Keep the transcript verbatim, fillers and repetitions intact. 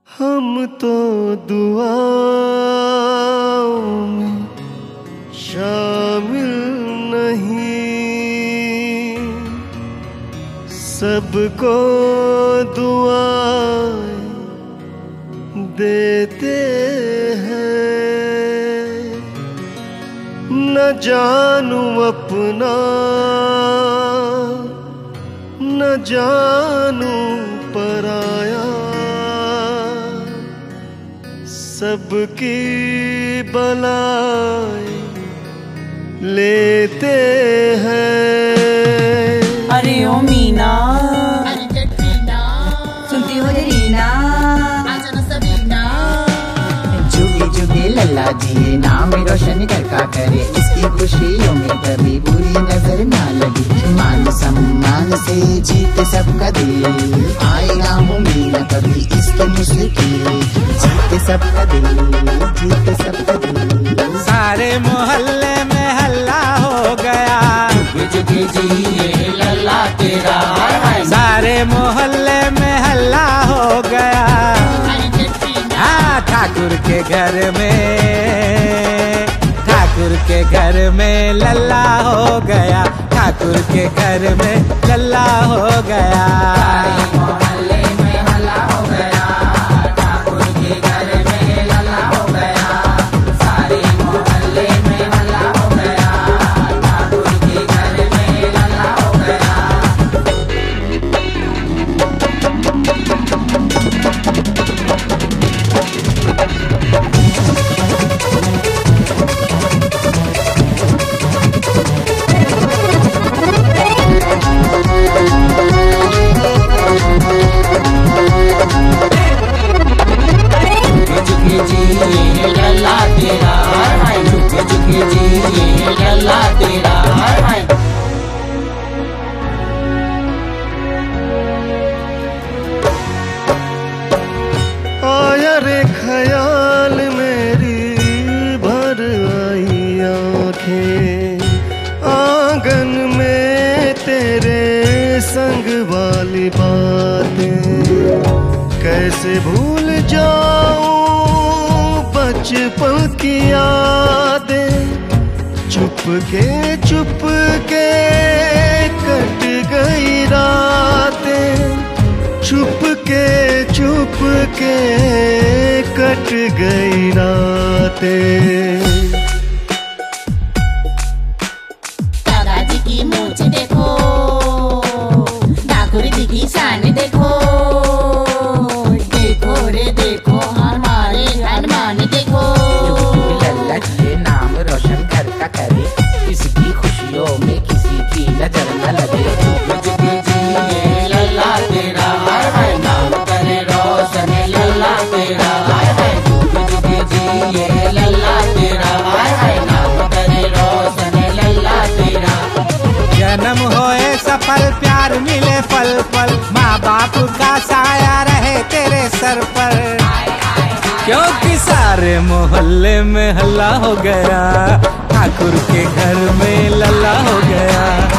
हम तो दुआओं में शामिल नहीं, सबको दुआएं देते हैं। न जानू अपना न जानू पराया, सबकी बलाएं लेते हैं। अरे ओ मीना, अरे कटरीना, सुनती हो रे रीना, आजा ना सबीना। जुगे जुगे लल्ला जिए नाम रोशन घर का करे, इसकी खुशियों में कभी बुरी नजर ना लगी। मान सम्मान से जीत सबका दिल, आएगा हूँ मीना कभी इसकी मुश्किल। जीत सबका दिल, जीत सबका दिल। सारे मोहल्ले में हल्ला हो गया, जुगे जुगे जिए लल्ला तेरा। सारे मोहल्ले में हल्ला हो गया। अरे कटरीना, हाँ, ठाकुर के घर में, ठाकुर के घर में लल्ला हो गया, ठाकुर के घर में लल्ला हो गया। मोहल्ले में हल्ला हो गया, ठाकुर के घर में लल्ला हो गया। सारे मोहल्ले में हल्ला हो गया, ठाकुर के घर में लल्ला हो गया। जुगे जिए लल्ला तेरा, जुगे जुगे जिए लल्ला तेरा। आया रे ख्याल मेरी भर आई आंखें, आंगन में तेरे संग वाली बातें कैसे भूल जाऊं बचपन की यादें। चुप के चुप के कट गई रातें, चुप के चुप के कट गई रातें। दादाजी की मूंछ देखो, ठाकुर जी की शान देखो। देखो रे देखो हमारे हनुमान देखो। लल्ला जिए नाम रोशन घर का करे, इसकी खुशियों में किसी की नजर न लगे। जुगे जुगे जिए लल्ला तेरा, नाम करे रोशन लल्ला तेरा। जुगे जुगे जिए लल्ला तेरा, नाम करे रोशन लल्ला तेरा। जन्म होए सफल, प्यार मिले फल फल, माँ बाप का साया रहे तेरे सर पर। क्योंकि सारे मोहल्ले में हल्ला हो गया, ठाकुर के घर में लल्ला हो गया।